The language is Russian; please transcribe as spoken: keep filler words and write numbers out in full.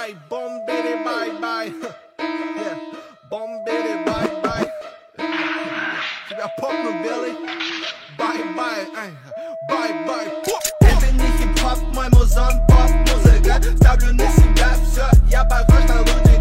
bye, bombidi bye bye. Yeah, bombidi bye bye. Тебя попну белый. Bye bye, ай, bye bye. Это не хип-хоп, мой музон, поп-музыка. Ставлю на себя все, я похож на лучшего.